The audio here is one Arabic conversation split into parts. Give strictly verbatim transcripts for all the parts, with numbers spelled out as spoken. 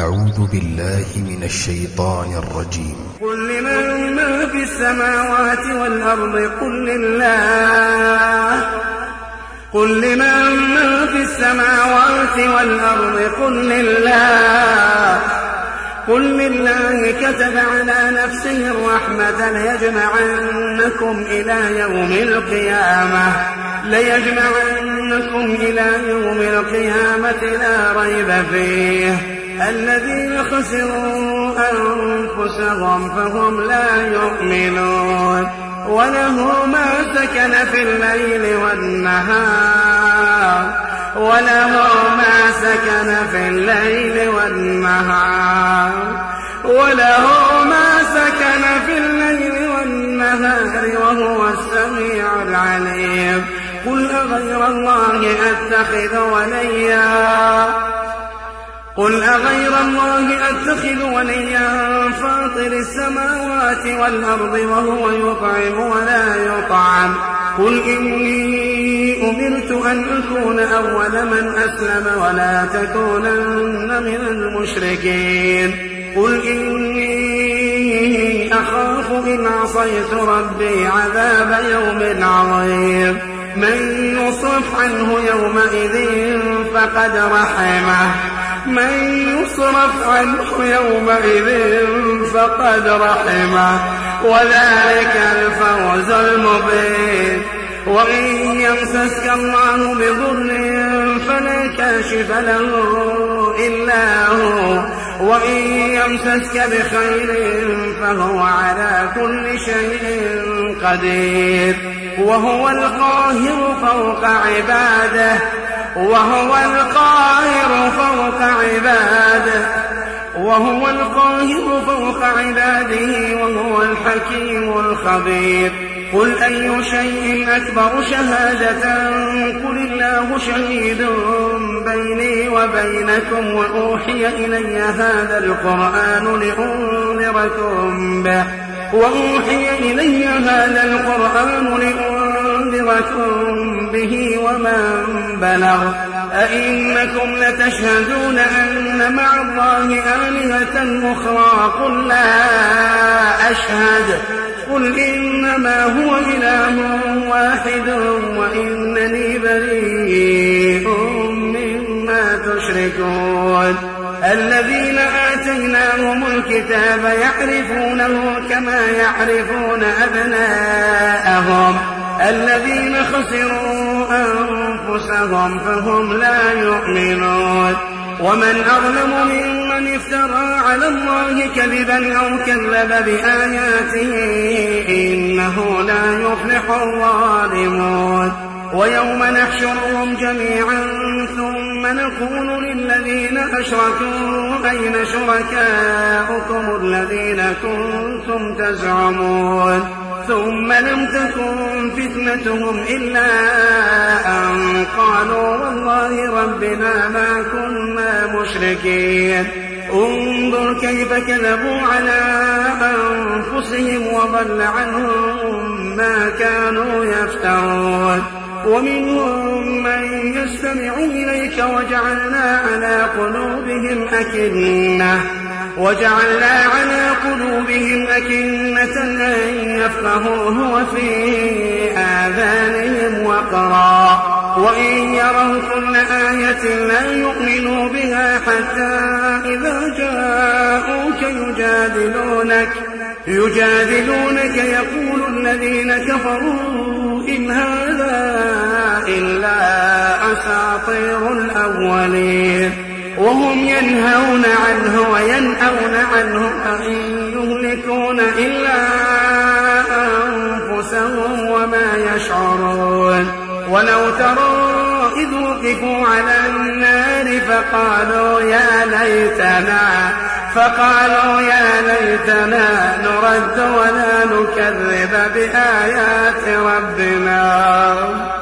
أعوذ بالله من الشيطان الرجيم. قل لمن ما في السماوات والأرض قل لله قل لمن ما في السماوات والأرض قل لله قل لله كتب على نفسه الرحمة ليجمعنكم إلى يوم القيامة ليجمعنكم إلى يوم القيامة لا ريب فيه الذين خسروا أنفسهم فهم لا يؤمنون وله ما سكن في الليل والنهار وله ما سكن في الليل والنهار وله ما سكن في الليل والنهار وهو السميع العليم. قل أغير الله أتخذ وليا قل أغير الله أتخذ وليا فاطر السماوات والأرض وهو يطعم ولا يطعم قل إني أمرت أن أكون أول من أسلم ولا تكونن من المشركين قل إني أخاف إن عصيت ربي عذاب يوم عظيم من يصرف عنه يومئذ فقد رحمه من يصرف عنه يومئذ فقد رحمه وذلك الفوز المبين. وإن يمسسك الله بضر فلا كاشف له إلا هو وإن يمسسك بخير فهو على كل شيء قدير وهو القاهر فوق عباده وهو القاهر فوق عباده وهو القاهر فوق عباده وهو الحكيم الخبير. قل أي شيء أكبر شهادة قل الله شهيد بيني وبينكم وأوحي إلي هذا القرآن لأنذركم به وأوحي إلي هذا القرآن لأنذركم به ومن بلغ أئنكم لتشهدون أن مع الله آلهة أخرى قل لا أشهد قل إنما هو إله واحد وإنني بريء مما تشركون. الذين آتيناهم الكتاب يعرفونه كما يعرفون أبناءهم الذين خسروا أنفسهم فهم لا يؤمنون. ومن أظلم ممن افترى على الله كذبا أو كذب بآياته إنه لا يفلح الظالمون. ويوم نحشرهم جميعا ثم نقول للذين أشركوا أين شركاؤكم الذين كنتم تزعمون ثم لم تكن فتنتهم إلا أن قالوا والله ربنا ما كنا مشركين. انظر كيف كذبوا على أنفسهم وضل عنهم ما كانوا يفترون. ومنهم من يستمع إليك وجعلنا على قلوبهم أكنة وجعلنا على قلوبهم أكنة أن يفقهوه وفي آذانهم وقرا وإن يروا كل آية لا يؤمنوا بها حتى إذا جاءوك يجادلونك يجادلونك يقول الذين كفروا إن هذا إلا أساطير الأولين وهم ينهون عنه وينأون عنه أن يهلكون إلا أنفسهم وما يشعرون. ولو ترى إذ وقفوا على النار فقالوا يا ليتنا فقالوا يا ليتنا نرد ولا نكذب بآيات ربنا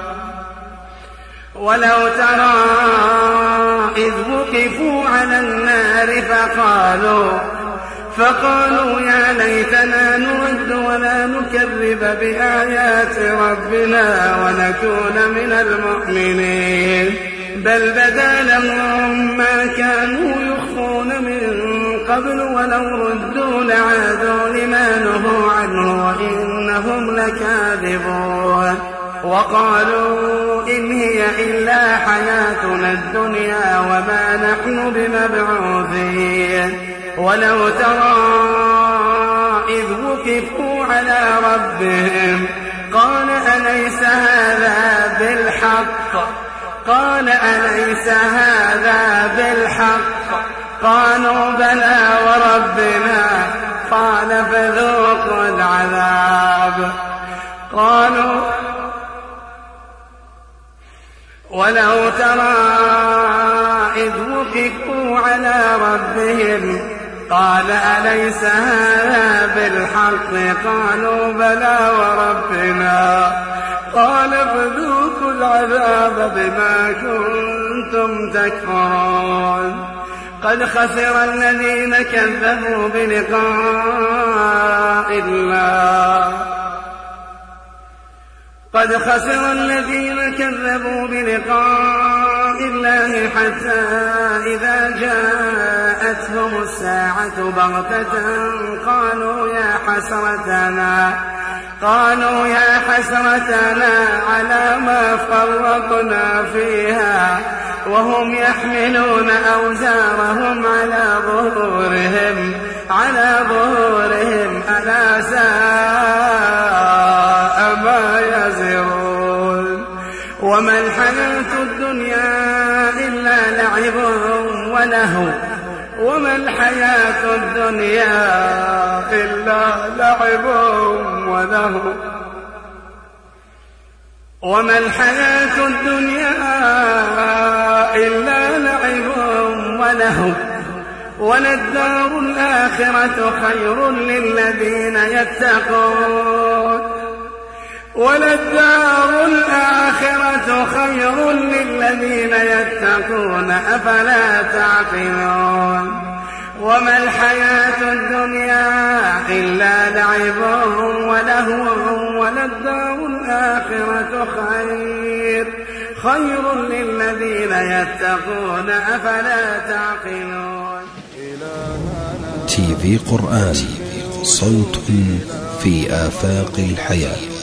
ولو ترى إذ وقفوا على النار فقالوا فقالوا يا ليتنا نرد ولا نكذب بآيات ربنا ونكون من المؤمنين بل بدا لهم ما كانوا يخفون من قبل ولو ردوا لعادوا لما نهوا عنه وإنهم لكاذبون وقالوا إن هي إلا حياتنا الدنيا وما نحن بمبعوثين ولو ترى إذ وقفوا على ربهم قال أليس هذا بالحق قال أليس هذا بالحق قالوا بلى وربنا قال فذوقوا العذاب قالوا ولو ترى إذ وقفوا على ربهم قال أليس هذا بالحق قالوا بلى وربنا قال فذوقوا العذاب بما كنتم تكفرون قد خسر الذين كذبوا بلقاء الله قد خسر الذين كذبوا بلقاء الله حتى إذا جاءتهم الساعة بغتة قالوا يا حسرتنا قالوا يا حسرتنا على ما فرطنا فيها وهم يحملون أوزارهم على ظهورهم على ظهورهم ألا ساء ما يزرون وما الحياة الدنيا إلا لعب ولهو وما الحياة الدنيا إلا لعب ولهو وما الحياة الدنيا إلا لعب ولهو وللدار الآخرة خير للذين يتقون وللدار الآخرة خير للذين يتقون أفلا تعقلون وما الحياة الدنيا إلا لعب ولهو وللدار الآخرة خير خير للذين يتقون أفلا تعقلون. تي في قرآن، صوت في آفاق الحياة.